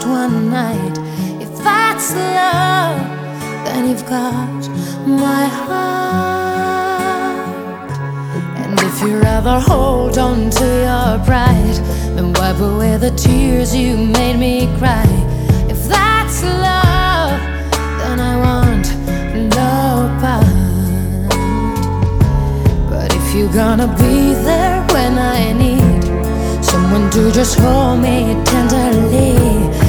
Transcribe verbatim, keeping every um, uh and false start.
one night. If that's love, then you've got my heart. And if you rather hold on to your pride, then wipe away the tears you made me cry. If that's love, then I want no part. But if you're gonna be there when I need someone to just hold me tenderly,